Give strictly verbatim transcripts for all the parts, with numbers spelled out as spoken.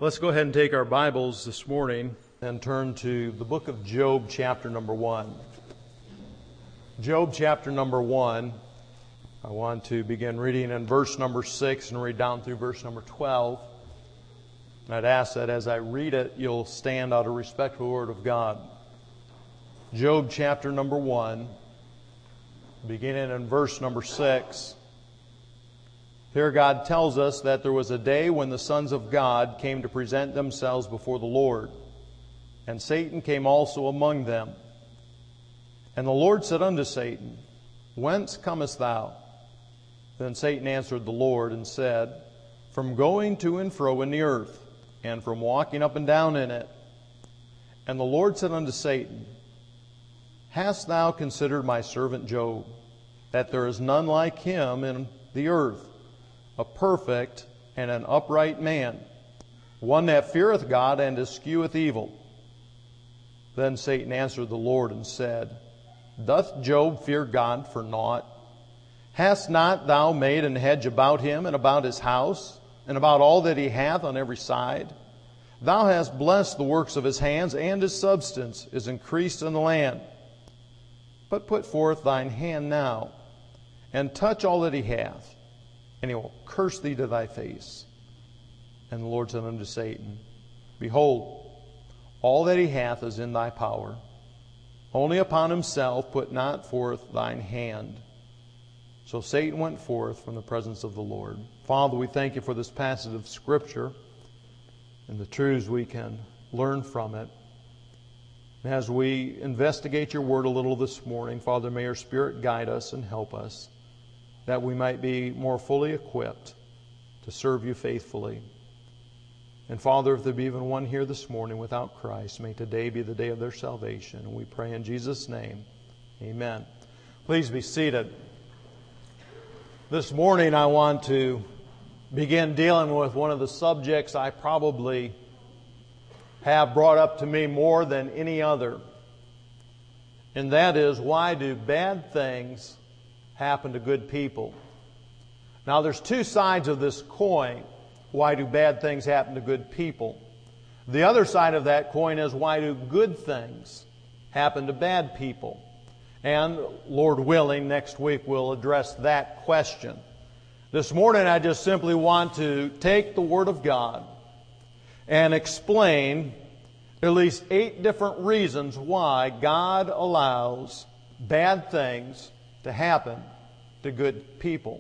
Let's go ahead and take our Bibles this morning and turn to the book of Job, chapter number one. Job, chapter number one. I want to begin reading in verse number six and read down through verse number twelve. And I'd ask that as I read it, you'll stand out of respect for the Word of God. Job, chapter number one, beginning in verse number six. Here God tells us that there was a day when the sons of God came to present themselves before the Lord, and Satan came also among them. And the Lord said unto Satan, Whence comest thou? Then Satan answered the Lord and said, From going to and fro in the earth, and from walking up and down in it. And the Lord said unto Satan, Hast thou considered my servant Job, that there is none like him in the earth, a perfect and an upright man, one that feareth God and escheweth evil? Then Satan answered the Lord and said, Doth Job fear God for naught? Hast not thou made an hedge about him and about his house, and about all that he hath on every side? Thou hast blessed the works of his hands, and his substance is increased in the land. But put forth thine hand now, and touch all that he hath, and he will curse thee to thy face. And the Lord said unto Satan, Behold, all that he hath is in thy power. Only upon himself put not forth thine hand. So Satan went forth from the presence of the Lord. Father, we thank you for this passage of Scripture and the truths we can learn from it. And as we investigate your word a little this morning, Father, may your Spirit guide us and help us, that we might be more fully equipped to serve you faithfully. And Father, if there be even one here this morning without Christ, may today be the day of their salvation. And we pray in Jesus' name, amen. Please be seated. This morning I want to begin dealing with one of the subjects I probably have brought up to me more than any other. And that is, why do bad things happen to good people? Now, there's two sides of this coin. Why do bad things happen to good people? The other side of that coin is, why do good things happen to bad people? And Lord willing, next week we'll address that question. This morning I just simply want to take the Word of God and explain at least eight different reasons why God allows bad things to happen to good people.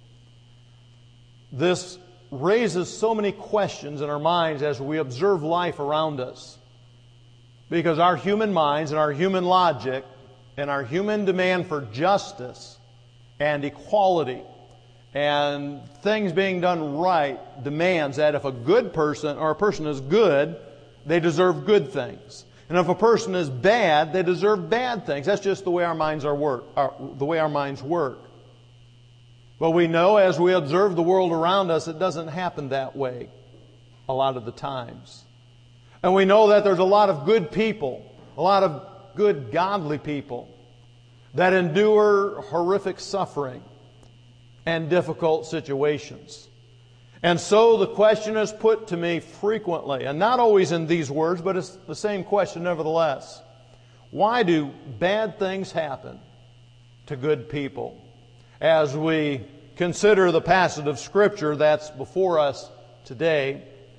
This raises so many questions in our minds as we observe life around us, because our human minds and our human logic and our human demand for justice and equality and things being done right demands that if a good person or a person is good, they deserve good things. And if a person is bad, they deserve bad things. That's just the way our minds are work, our, the way our minds work. But we know as we observe the world around us, it doesn't happen that way a lot of the times. And we know that there's a lot of good people, a lot of good, godly people that endure horrific suffering and difficult situations. And so the question is put to me frequently, and not always in these words, but it's the same question nevertheless. Why do bad things happen to good people? As we consider the passage of Scripture that's before us today,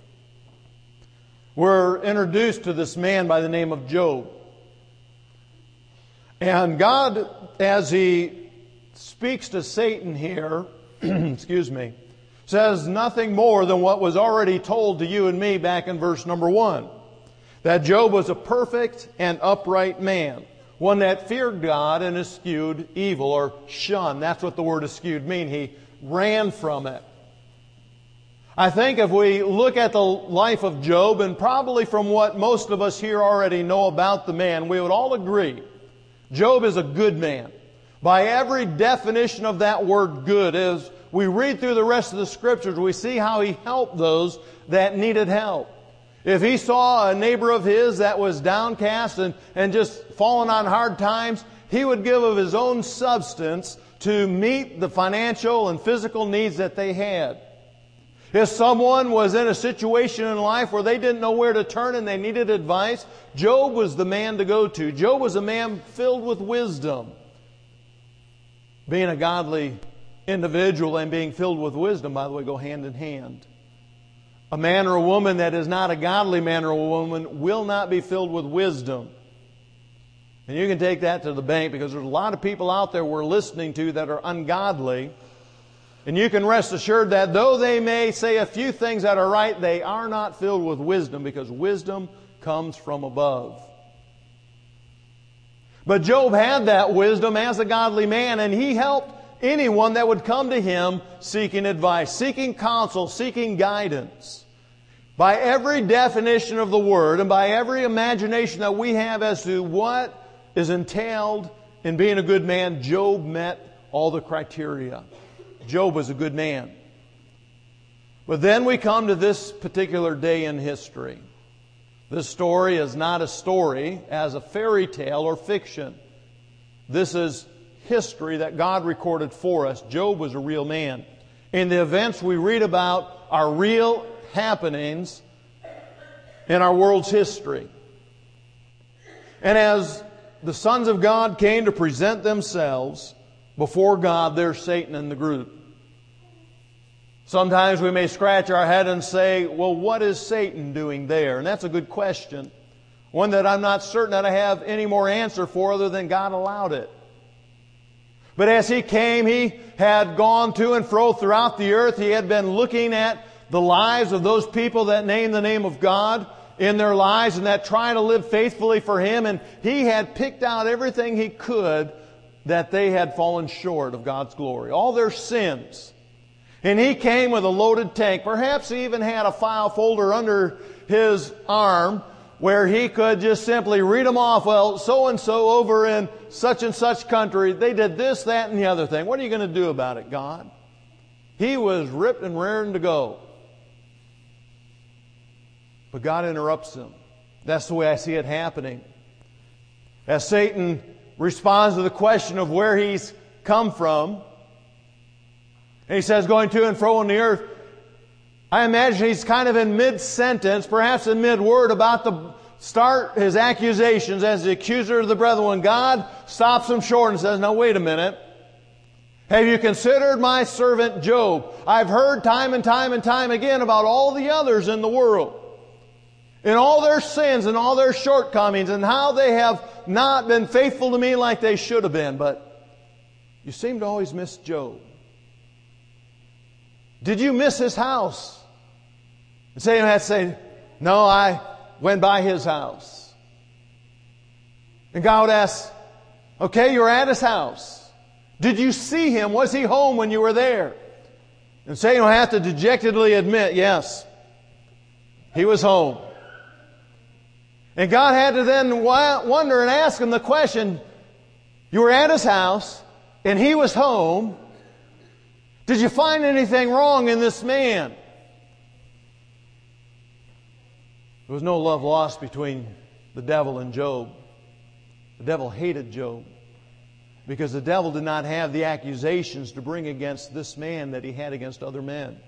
we're introduced to this man by the name of Job. And God, as He speaks to Satan here, excuse me, says nothing more than what was already told to you and me back in verse number one. That Job was a perfect and upright man, one that feared God and eschewed evil, or shunned. That's what the word eschewed means. He ran from it. I think if we look at the life of Job, and probably from what most of us here already know about the man, we would all agree Job is a good man. By every definition of that word good, as we read through the rest of the Scriptures, we see how he helped those that needed help. If he saw a neighbor of his that was downcast and, and just fallen on hard times, he would give of his own substance to meet the financial and physical needs that they had. If someone was in a situation in life where they didn't know where to turn and they needed advice, Job was the man to go to. Job was a man filled with wisdom. Being a godly individual and being filled with wisdom, by the way, go hand in hand. A man or a woman that is not a godly man or a woman will not be filled with wisdom. And you can take that to the bank, because there's a lot of people out there we're listening to that are ungodly. And you can rest assured that though they may say a few things that are right, they are not filled with wisdom, because wisdom comes from above. But Job had that wisdom as a godly man, and he helped anyone that would come to him seeking advice, seeking counsel, seeking guidance. By every definition of the word and by every imagination that we have as to what is entailed in being a good man, Job met all the criteria. Job was a good man. But then we come to this particular day in history. This story is not a story as a fairy tale or fiction. This is history that God recorded for us. Job was a real man. And the events we read about are real happenings in our world's history. And as the sons of God came to present themselves before God, there's Satan in the group. Sometimes we may scratch our head and say, well, what is Satan doing there? And that's a good question. One that I'm not certain that I have any more answer for other than God allowed it. But as he came, he had gone to and fro throughout the earth. He had been looking at the lives of those people that name the name of God in their lives and that try to live faithfully for Him. And he had picked out everything he could that they had fallen short of God's glory. All their sins. And he came with a loaded tank. Perhaps he even had a file folder under his arm where he could just simply read them off. Well, so-and-so over in such and such country, they did this, that, and the other thing. What are you going to do about it, God? He was ripped and raring to go. But God interrupts him. That's the way I see it happening. As Satan responds to the question of where he's come from, and he says, going to and fro on the earth, I imagine he's kind of in mid-sentence, perhaps in mid-word, about to start his accusations as the accuser of the brethren. When God stops him short and says, now wait a minute. Have you considered my servant Job? I've heard time and time and time again about all the others in the world, and all their sins and all their shortcomings, and how they have not been faithful to me like they should have been. But you seem to always miss Job. Did you miss his house? And Satan had to say, no, I went by his house. And God asked, okay, you were at his house. Did you see him? Was he home when you were there? And Satan will have to dejectedly admit, yes, he was home. And God had to then wonder and ask him the question, you were at his house and he was home. Did you find anything wrong in this man? There was no love lost between the devil and Job. The devil hated Job because the devil did not have the accusations to bring against this man that he had against other men.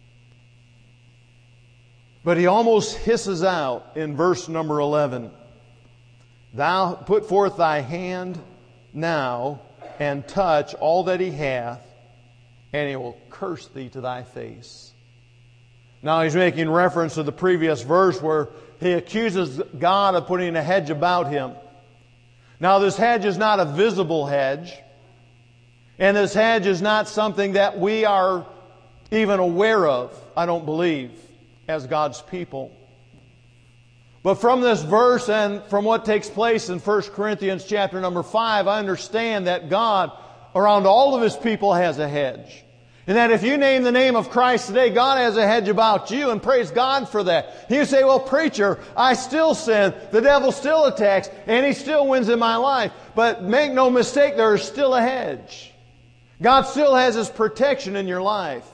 But he almost hisses out in verse number eleven, thou put forth thy hand now and touch all that he hath, and he will curse thee to thy face. Now he's making reference to the previous verse where he accuses God of putting a hedge about him. Now this hedge is not a visible hedge. And this hedge is not something that we are even aware of, I don't believe, as God's people. But from this verse and from what takes place in First Corinthians chapter number five, I understand that God around all of His people has a hedge. And that if you name the name of Christ today, God has a hedge about you, and praise God for that. You say, well, preacher, I still sin. The devil still attacks, and he still wins in my life. But make no mistake, there is still a hedge. God still has His protection in your life.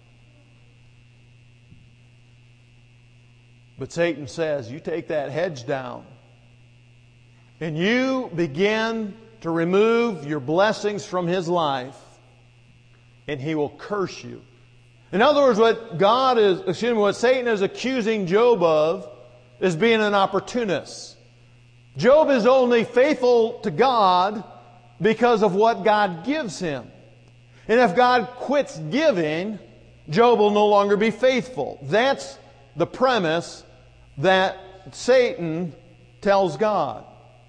But Satan says, you take that hedge down, and you begin to remove your blessings from his life, and he will curse you. In other words, what God is, excuse me, what Satan is accusing Job of is being an opportunist. Job is only faithful to God because of what God gives him. And if God quits giving, Job will no longer be faithful. That's the premise that Satan tells God.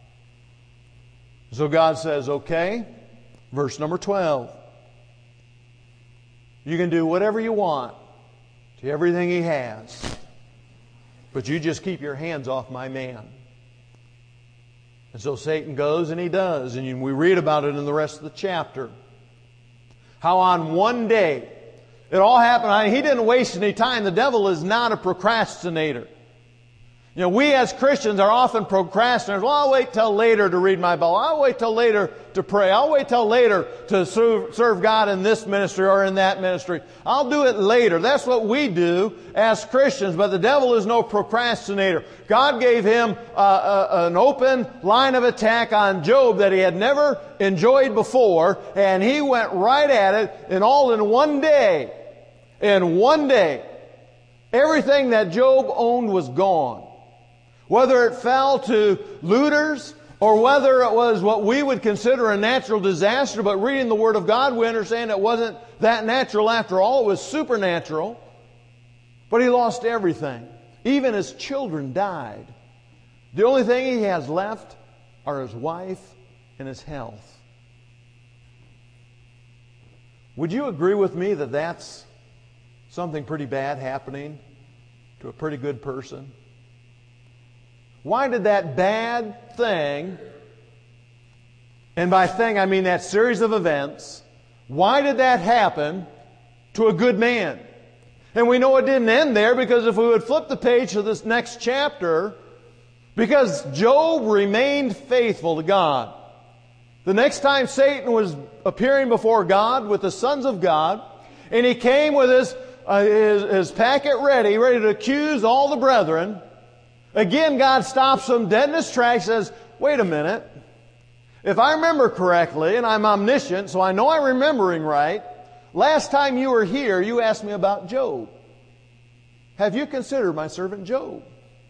So God says, okay, verse number twelve. You can do whatever you want to everything he has, but you just keep your hands off my man. And so Satan goes and he does. And we read about it in the rest of the chapter. How on one day, it all happened. He didn't waste any time. The devil is not a procrastinator. You know, we as Christians are often procrastinators. Well, I'll wait till later to read my Bible. I'll wait till later to pray. I'll wait till later to serve, serve God in this ministry or in that ministry. I'll do it later. That's what we do as Christians. But the devil is no procrastinator. God gave him uh, uh, an open line of attack on Job that he had never enjoyed before. And he went right at it, and all in one day. In one day. Everything that Job owned was gone. Whether it fell to looters or whether it was what we would consider a natural disaster, but reading the Word of God, we understand it wasn't that natural after all. It was supernatural. But he lost everything. Even his children died. The only thing he has left are his wife and his health. Would you agree with me that that's something pretty bad happening to a pretty good person? Why did that bad thing, and by thing I mean that series of events, why did that happen to a good man? And we know it didn't end there, because if we would flip the page to this next chapter, because Job remained faithful to God. The next time Satan was appearing before God with the sons of God, and he came with his, uh, his, his packet ready, ready to accuse all the brethren, again, God stops him dead in his tracks and says, wait a minute. If I remember correctly, and I'm omniscient, so I know I'm remembering right, last time you were here, you asked me about Job. Have you considered my servant Job?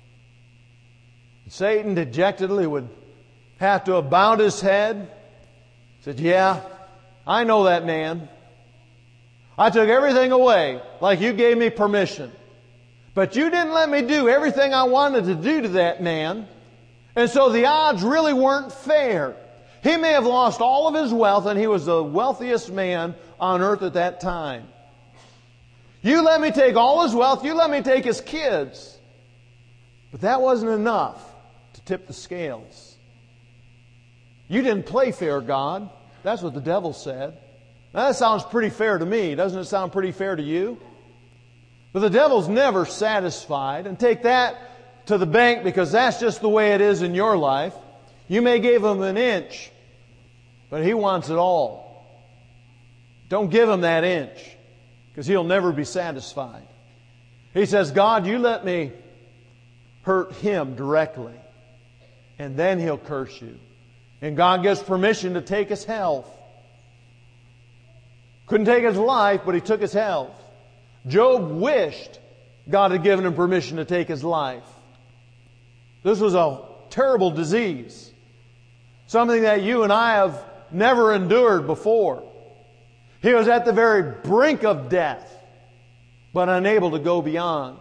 Satan dejectedly would have to have bowed his head. Said, yeah, I know that man. I took everything away like you gave me permission. But you didn't let me do everything I wanted to do to that man. And so the odds really weren't fair. He may have lost all of his wealth, and he was the wealthiest man on earth at that time. You let me take all his wealth. You let me take his kids. But that wasn't enough to tip the scales. You didn't play fair, God. That's what the devil said. Now that sounds pretty fair to me. Doesn't it sound pretty fair to you? But the devil's never satisfied. And take that to the bank, because that's just the way it is in your life. You may give him an inch, but he wants it all. Don't give him that inch, because he'll never be satisfied. He says, God, you let me hurt him directly, and then he'll curse you. And God gives permission to take his health. Couldn't take his life, but he took his health. Job wished God had given him permission to take his life. This was a terrible disease. Something that you and I have never endured before. He was at the very brink of death, but unable to go beyond.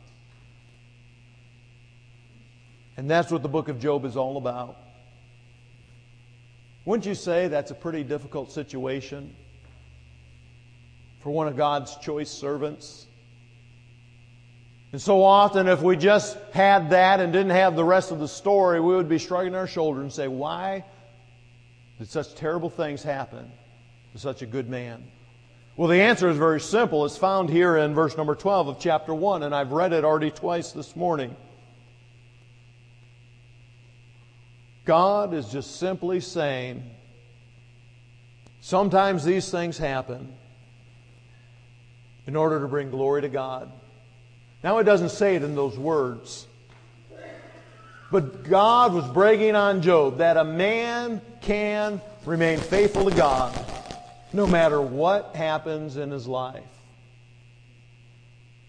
And that's what the book of Job is all about. Wouldn't you say that's a pretty difficult situation for one of God's choice servants? And so often, if we just had that and didn't have the rest of the story, we would be shrugging our shoulders and say, why did such terrible things happen to such a good man? Well, the answer is very simple. It's found here in verse number twelve of chapter one, and I've read it already twice this morning. God is just simply saying, sometimes these things happen in order to bring glory to God. Now, it doesn't say it in those words. But God was bragging on Job that a man can remain faithful to God no matter what happens in his life.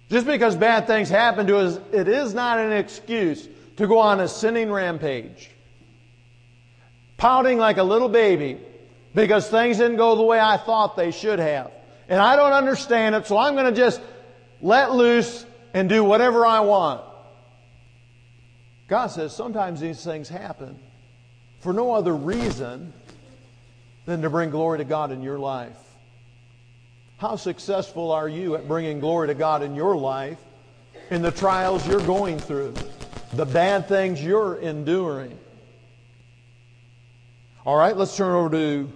Just because bad things happen to us, it is not an excuse to go on a sinning rampage. Pouting like a little baby because things didn't go the way I thought they should have. And I don't understand it, so I'm going to just let loose and do whatever I want. God says sometimes these things happen for no other reason than to bring glory to God in your life. How successful are you at bringing glory to God in your life in the trials you're going through, the bad things you're enduring? All right, let's turn over to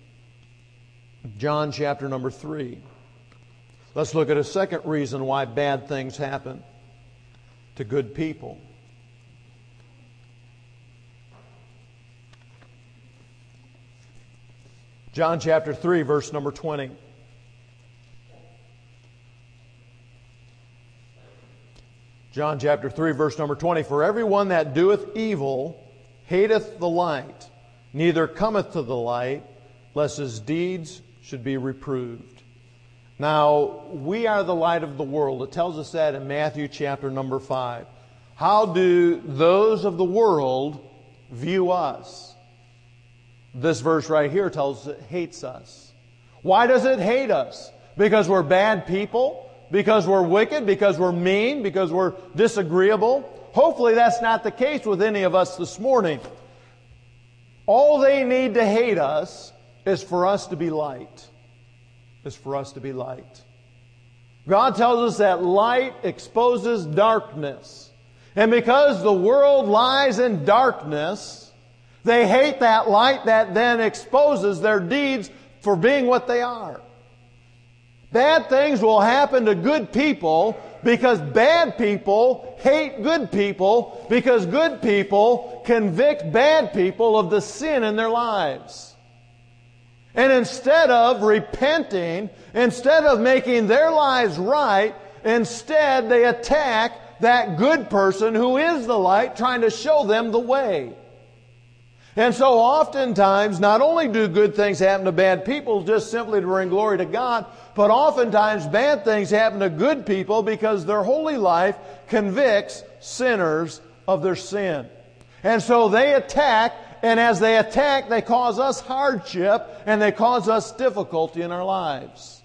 John chapter number three. Let's look at a second reason why bad things happen to good people. John chapter three, verse number twenty. John chapter three, verse number twenty. For everyone that doeth evil hateth the light, neither cometh to the light, lest his deeds should be reproved. Now, we are the light of the world. It tells us that in Matthew chapter number five. How do those of the world view us? This verse right here tells us it hates us. Why does it hate us? Because we're bad people? Because we're wicked? Because we're mean? Because we're disagreeable? Hopefully that's not the case with any of us this morning. All they need to hate us is for us to be light. Is for us to be light. God tells us that light exposes darkness. And because the world lies in darkness, they hate that light that then exposes their deeds for being what they are. Bad things will happen to good people because bad people hate good people because good people convict bad people of the sin in their lives. And instead of repenting, instead of making their lives right, instead they attack that good person who is the light, trying to show them the way. And so oftentimes, not only do good things happen to bad people just simply to bring glory to God, but oftentimes bad things happen to good people because their holy life convicts sinners of their sin. And so they attack, and as they attack, they cause us hardship, and they cause us difficulty in our lives.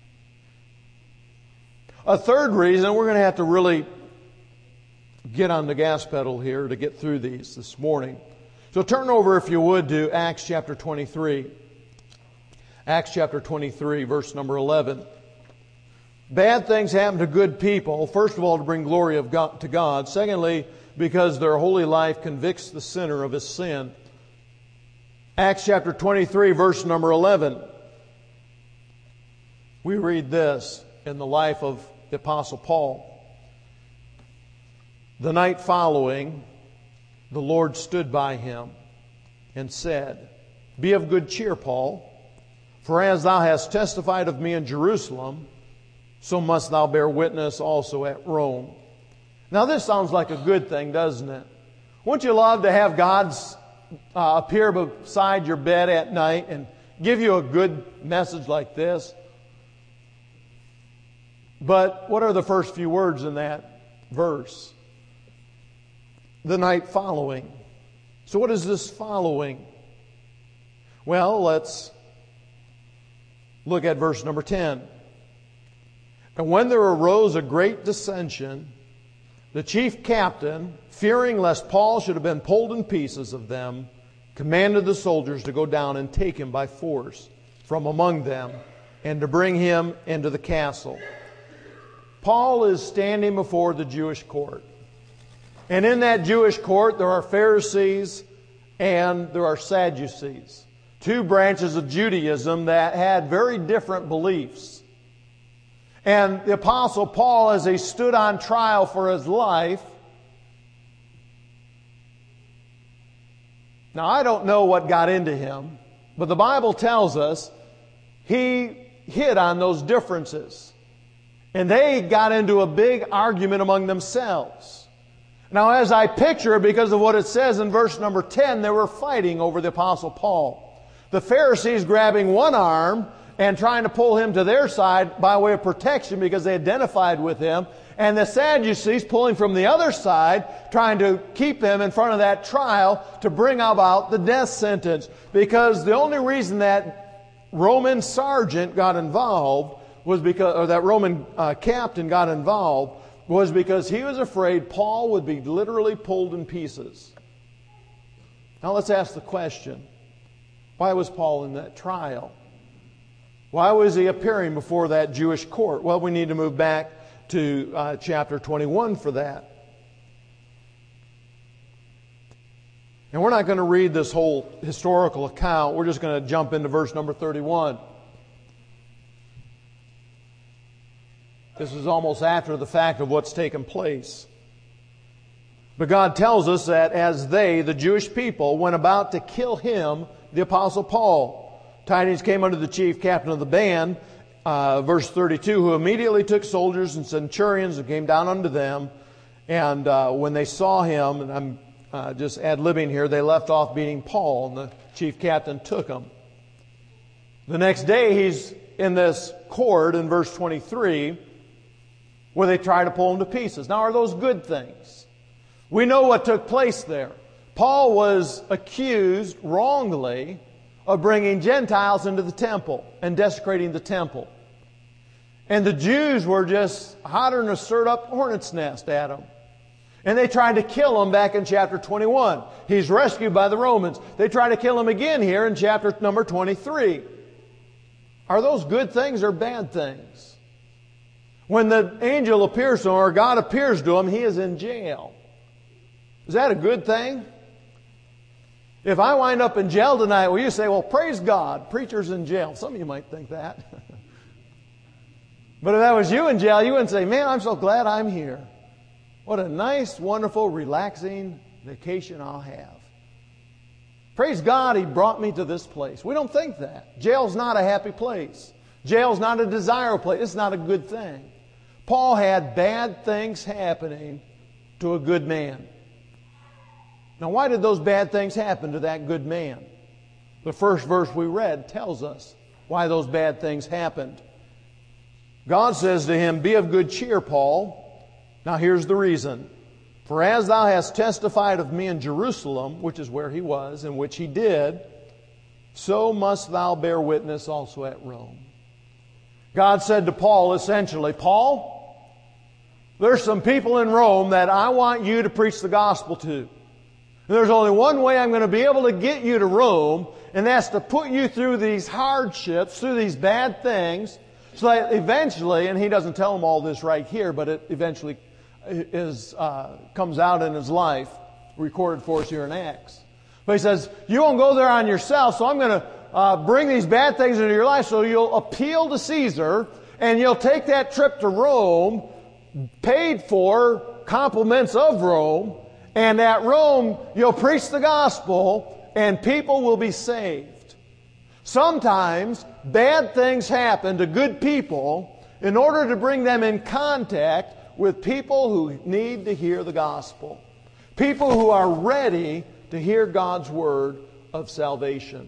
A third reason, we're going to have to really get on the gas pedal here to get through these this morning. So turn over, if you would, to Acts chapter twenty-three. Acts chapter twenty-three, verse number eleven. Bad things happen to good people, first of all, to bring glory of God, to God. Secondly, because their holy life convicts the sinner of his sin. Acts chapter twenty-three, verse number eleven. We read this in the life of the Apostle Paul. The night following, the Lord stood by him and said, Be of good cheer, Paul, for as thou hast testified of me in Jerusalem, so must thou bear witness also at Rome. Now this sounds like a good thing, doesn't it? Wouldn't you love to have God uh, appear beside your bed at night and give you a good message like this? But what are the first few words in that verse? The night following. So what is this following? Well, let's look at verse number ten. And when there arose a great dissension, the chief captain, fearing lest Paul should have been pulled in pieces of them, commanded the soldiers to go down and take him by force from among them and to bring him into the castle. Paul is standing before the Jewish court. And in that Jewish court, there are Pharisees and there are Sadducees. Two branches of Judaism that had very different beliefs. And the Apostle Paul, as he stood on trial for his life, now I don't know what got into him, but the Bible tells us he hit on those differences. And they got into a big argument among themselves. Now, as I picture, because of what it says in verse number ten, they were fighting over the Apostle Paul. The Pharisees grabbing one arm and trying to pull him to their side by way of protection because they identified with him. And the Sadducees pulling from the other side, trying to keep him in front of that trial to bring about the death sentence. Because the only reason that Roman sergeant got involved was because, or that Roman uh, captain got involved, was because he was afraid Paul would be literally pulled in pieces. Now let's ask the question, why was Paul in that trial? Why was he appearing before that Jewish court? Well, we need to move back to uh, chapter twenty-one for that. And we're not going to read this whole historical account. We're just going to jump into verse number thirty-one. This is almost after the fact of what's taken place. But God tells us that as they, the Jewish people, went about to kill him, the Apostle Paul, tidings came unto the chief captain of the band, uh, verse thirty-two, who immediately took soldiers and centurions and came down unto them. And uh, when they saw him, and I'm uh, just ad-libbing here, they left off beating Paul, and the chief captain took him. The next day he's in this court in verse twenty-three, where they try to pull him to pieces. Now, are those good things? We know what took place there. Paul was accused wrongly of bringing Gentiles into the temple and desecrating the temple. And the Jews were just hotter than a stirred up hornet's nest at him. And they tried to kill him back in chapter twenty-one. He's rescued by the Romans. They try to kill him again here in chapter number twenty-three. Are those good things or bad things? When the angel appears to him, or God appears to him, he is in jail. Is that a good thing? If I wind up in jail tonight, will you say, well, praise God, preacher's in jail? Some of you might think that. But if that was you in jail, you wouldn't say, man, I'm so glad I'm here. What a nice, wonderful, relaxing vacation I'll have. Praise God, He brought me to this place. We don't think that. Jail's not a happy place. Jail's not a desirable place. It's not a good thing. Paul had bad things happening to a good man. Now, why did those bad things happen to that good man? The first verse we read tells us why those bad things happened. God says to him, be of good cheer, Paul. Now, here's the reason. For as thou hast testified of me in Jerusalem, which is where he was, and which he did, so must thou bear witness also at Rome. God said to Paul, essentially, Paul, there's some people in Rome that I want you to preach the gospel to. And there's only one way I'm going to be able to get you to Rome, and that's to put you through these hardships, through these bad things, so that eventually, and he doesn't tell them all this right here, but it eventually is uh, comes out in his life, recorded for us here in Acts. But he says, you won't go there on yourself, so I'm going to uh, bring these bad things into your life, so you'll appeal to Caesar, and you'll take that trip to Rome, paid for, compliments of Rome, and at Rome, you'll preach the gospel, and people will be saved. Sometimes, bad things happen to good people in order to bring them in contact with people who need to hear the gospel. People who are ready to hear God's word of salvation.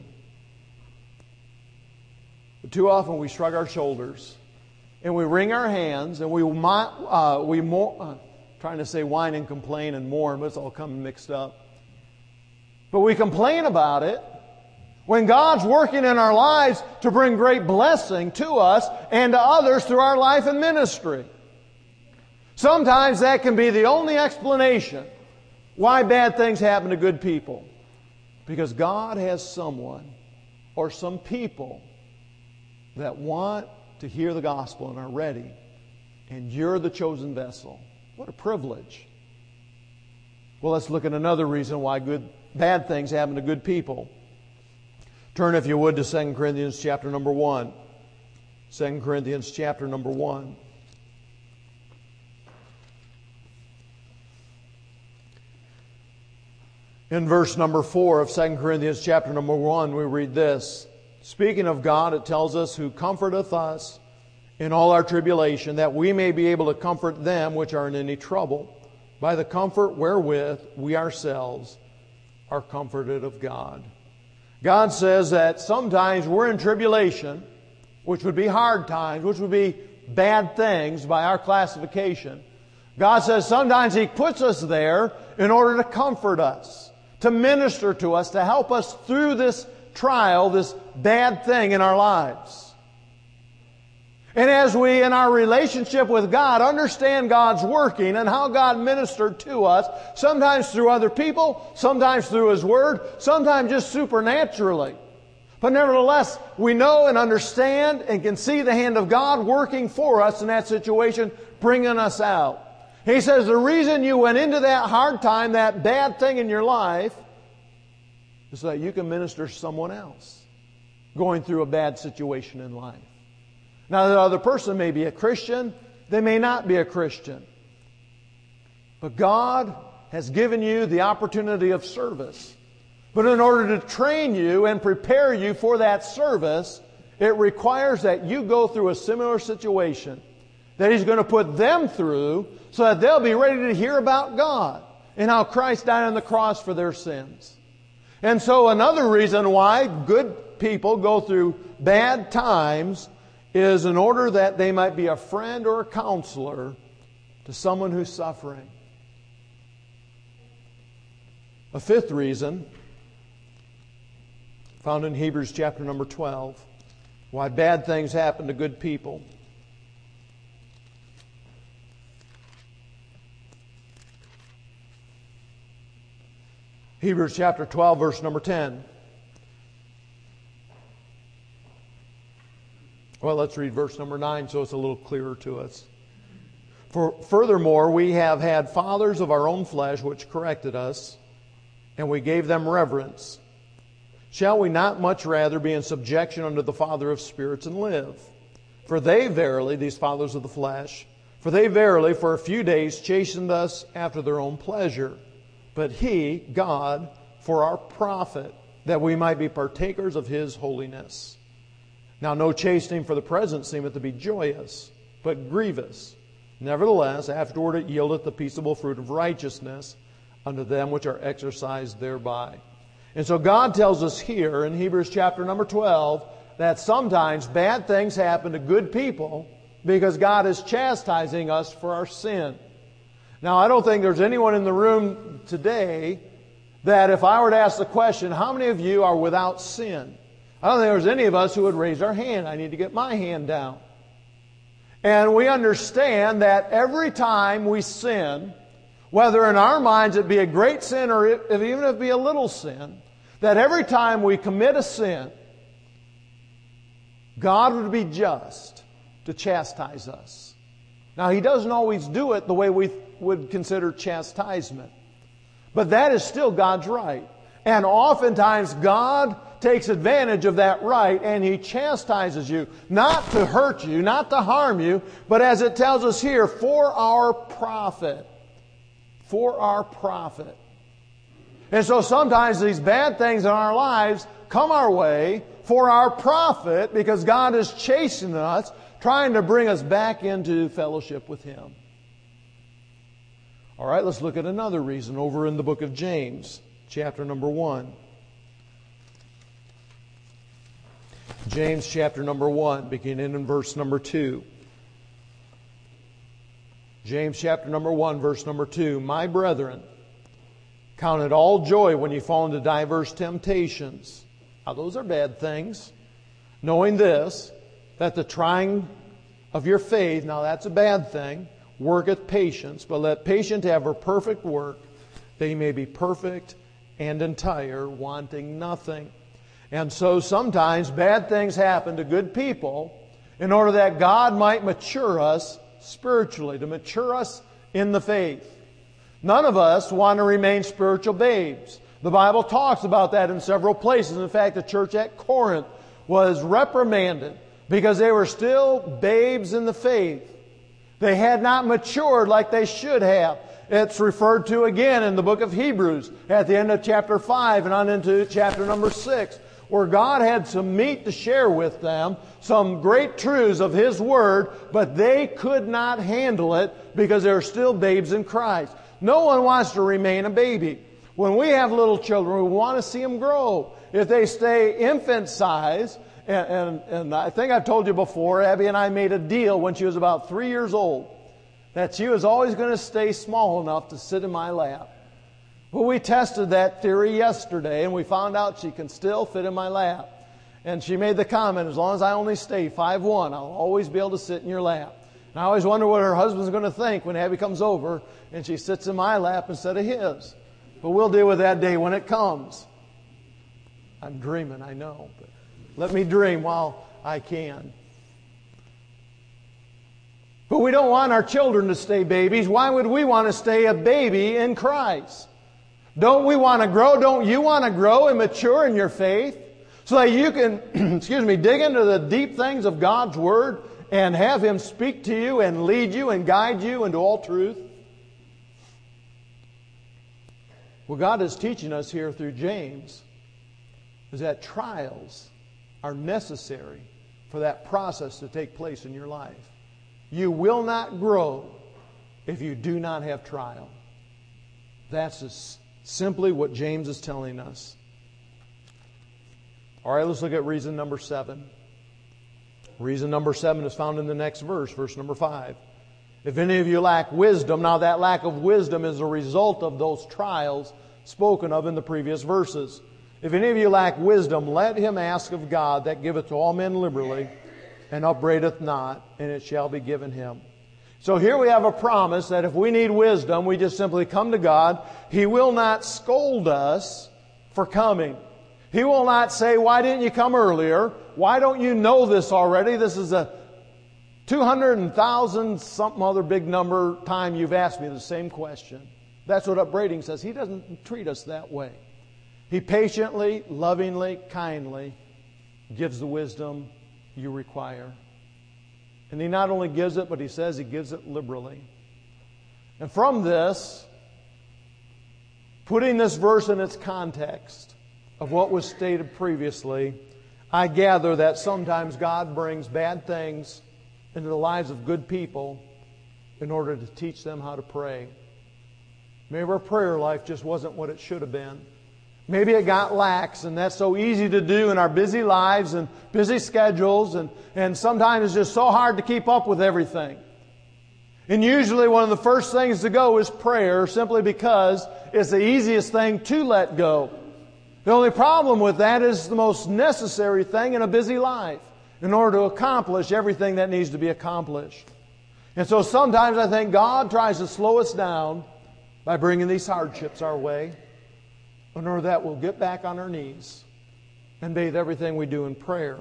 But too often we shrug our shoulders, and we wring our hands, and we, uh, we more... Uh, trying to say whine and complain and mourn, but it's all coming mixed up. But we complain about it when God's working in our lives to bring great blessing to us and to others through our life and ministry. Sometimes that can be the only explanation why bad things happen to good people. Because God has someone or some people that want to hear the gospel and are ready. And you're the chosen vessel. What a privilege. Well, let's look at another reason why good, bad things happen to good people. Turn, if you would, to Second Corinthians chapter number one. Second Corinthians chapter number one. In verse number four of Second Corinthians chapter number one, we read this. Speaking of God, it tells us, who comforteth us in all our tribulation, that we may be able to comfort them which are in any trouble, by the comfort wherewith we ourselves are comforted of God. God says that sometimes we're in tribulation, which would be hard times, which would be bad things by our classification. God says sometimes He puts us there in order to comfort us, to minister to us, to help us through this trial, this bad thing in our lives. And as we, in our relationship with God, understand God's working and how God ministered to us, sometimes through other people, sometimes through His Word, sometimes just supernaturally. But nevertheless, we know and understand and can see the hand of God working for us in that situation, bringing us out. He says the reason you went into that hard time, that bad thing in your life, is so that you can minister to someone else going through a bad situation in life. Now, the other person may be a Christian, they may not be a Christian. But God has given you the opportunity of service. But in order to train you and prepare you for that service, it requires that you go through a similar situation that He's going to put them through so that they'll be ready to hear about God and how Christ died on the cross for their sins. And so another reason why good people go through bad times is in order that they might be a friend or a counselor to someone who's suffering. A fifth reason, found in Hebrews chapter number twelve, why bad things happen to good people. Hebrews chapter twelve, verse number ten. Well, let's read verse number nine so it's a little clearer to us. For furthermore, we have had fathers of our own flesh which corrected us, and we gave them reverence. Shall we not much rather be in subjection unto the Father of spirits and live? For they verily, these fathers of the flesh, for they verily for a few days chastened us after their own pleasure. But He, God, for our profit, that we might be partakers of His holiness. Now no chastening for the present seemeth to be joyous, but grievous. Nevertheless, afterward it yieldeth the peaceable fruit of righteousness unto them which are exercised thereby. And so God tells us here in Hebrews chapter number twelve that sometimes bad things happen to good people because God is chastising us for our sin. Now, I don't think there's anyone in the room today that if I were to ask the question, how many of you are without sin? I don't think there's any of us who would raise our hand. I need to get my hand down. And we understand that every time we sin, whether in our minds it be a great sin or if, even if it be a little sin, that every time we commit a sin, God would be just to chastise us. Now, He doesn't always do it the way we would consider chastisement. But that is still God's right. And oftentimes God takes advantage of that right and He chastises you, not to hurt you, not to harm you, but as it tells us here, for our profit. For our profit. And so sometimes these bad things in our lives come our way for our profit because God is chastening us, trying to bring us back into fellowship with Him. All right, let's look at another reason over in the book of James, chapter number one. James chapter number one, beginning in verse number two. James chapter number one, verse number two. My brethren, count it all joy when you fall into diverse temptations. Now those are bad things. Knowing this, that the trying of your faith, now that's a bad thing, worketh patience, but let patience have her perfect work, that ye may be perfect and entire, wanting nothing. And so sometimes bad things happen to good people in order that God might mature us spiritually, to mature us in the faith. None of us want to remain spiritual babes. The Bible talks about that in several places. In fact, the church at Corinth was reprimanded because they were still babes in the faith. They had not matured like they should have. It's referred to again in the book of Hebrews at the end of chapter five and on into chapter number six, where God had some meat to share with them, some great truths of His Word, but they could not handle it because they were still babes in Christ. No one wants to remain a baby. When we have little children, we want to see them grow. If they stay infant size, and, and, and I think I've told you before, Abby and I made a deal when she was about three years old. that she was always going to stay small enough to sit in my lap. Well, we tested that theory yesterday, and we found out she can still fit in my lap. And she made the comment, as long as I only stay five one, I'll always be able to sit in your lap. And I always wonder what her husband's going to think when Abby comes over and she sits in my lap instead of his. But we'll deal with that day when it comes. I'm dreaming, I know. But let me dream while I can. But we don't want our children to stay babies. Why would we want to stay a baby in Christ? Don't we want to grow? Don't you want to grow and mature in your faith? So that you can, excuse me, dig into the deep things of God's Word and have Him speak to you and lead you and guide you into all truth? What God is teaching us here through James is that trials are necessary for that process to take place in your life. You will not grow if you do not have trial. That's just simply what James is telling us. All right, let's look at reason number seven. Reason number seven is found in the next verse, verse number five. If any of you lack wisdom, now that lack of wisdom is a result of those trials spoken of in the previous verses. If any of you lack wisdom, let him ask of God that giveth to all men liberally, and upbraideth not, and it shall be given him. So here we have a promise that if we need wisdom, we just simply come to God. He will not scold us for coming. He will not say, why didn't you come earlier? Why don't you know this already? This is a two hundred thousand something other big number time you've asked me the same question. That's what upbraiding says. He doesn't treat us that way. He patiently, lovingly, kindly gives the wisdom you require. And He not only gives it, but He says He gives it liberally. And from this, putting this verse in its context of what was stated previously, I gather that sometimes God brings bad things into the lives of good people in order to teach them how to pray. Maybe our prayer life just wasn't what it should have been. Maybe it got lax, and that's so easy to do in our busy lives and busy schedules, and, and sometimes it's just so hard to keep up with everything. And usually one of the first things to go is prayer, simply because it's the easiest thing to let go. The only problem with that is the most necessary thing in a busy life in order to accomplish everything that needs to be accomplished. And so sometimes I think God tries to slow us down by bringing these hardships our way, in order that we'll get back on our knees and bathe everything we do in prayer.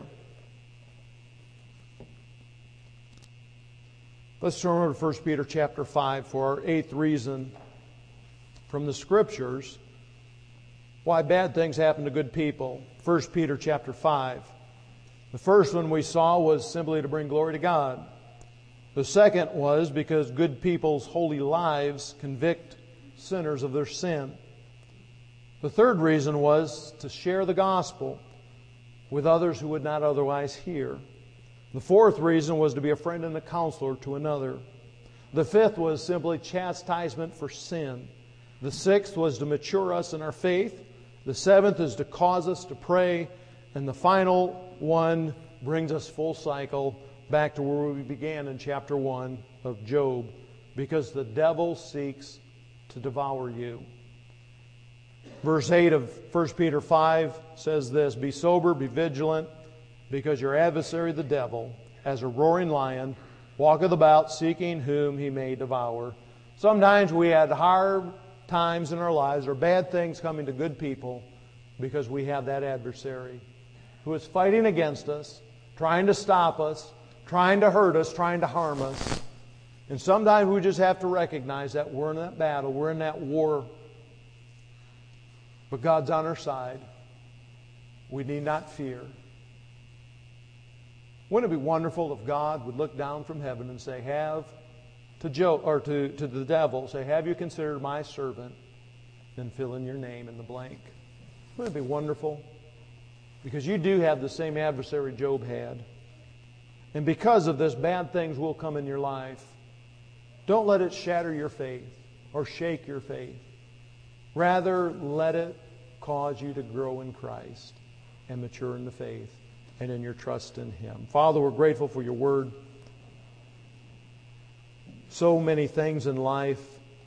Let's turn over to First Peter chapter five for our eighth reason from the Scriptures why bad things happen to good people. First Peter chapter five. The first one we saw was simply to bring glory to God. The second was because good people's holy lives convict sinners of their sin. The third reason was to share the gospel with others who would not otherwise hear. The fourth reason was to be a friend and a counselor to another. The fifth was simply chastisement for sin. The sixth was to mature us in our faith. The seventh is to cause us to pray. And the final one brings us full cycle back to where we began in chapter one of Job, because the devil seeks to devour you. Verse eight of First Peter five says this, be sober, be vigilant, because your adversary the devil, as a roaring lion, walketh about seeking whom he may devour. Sometimes we had hard times in our lives or bad things coming to good people because we have that adversary who is fighting against us, trying to stop us, trying to hurt us, trying to harm us. And sometimes we just have to recognize that we're in that battle, we're in that war. But God's on our side. We need not fear. Wouldn't it be wonderful if God would look down from heaven and say, have to Job, or to, to the devil, say, have you considered my servant? Then fill in your name in the blank. Wouldn't it be wonderful? Because you do have the same adversary Job had. And because of this, bad things will come in your life. Don't let it shatter your faith or shake your faith. Rather, let it cause you to grow in Christ and mature in the faith and in your trust in Him. Father, we're grateful for your word. So many things in life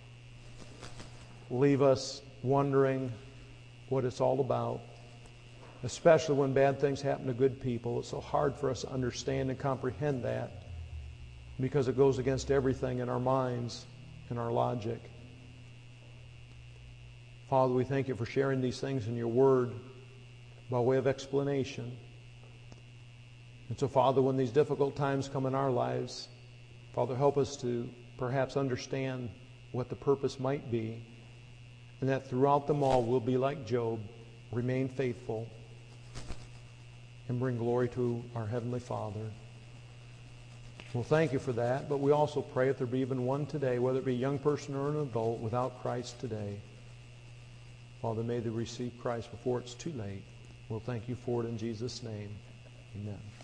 leave us wondering what it's all about, especially when bad things happen to good people. It's so hard for us to understand and comprehend that because it goes against everything in our minds and our logic. Father, we thank you for sharing these things in your word by way of explanation. And so, Father, when these difficult times come in our lives, Father, help us to perhaps understand what the purpose might be, and that throughout them all we'll be like Job, remain faithful, and bring glory to our Heavenly Father. Well, thank you for that, but we also pray if there be even one today, whether it be a young person or an adult, without Christ today, Father, may they receive Christ before it's too late. We'll thank you for it in Jesus' name. Amen.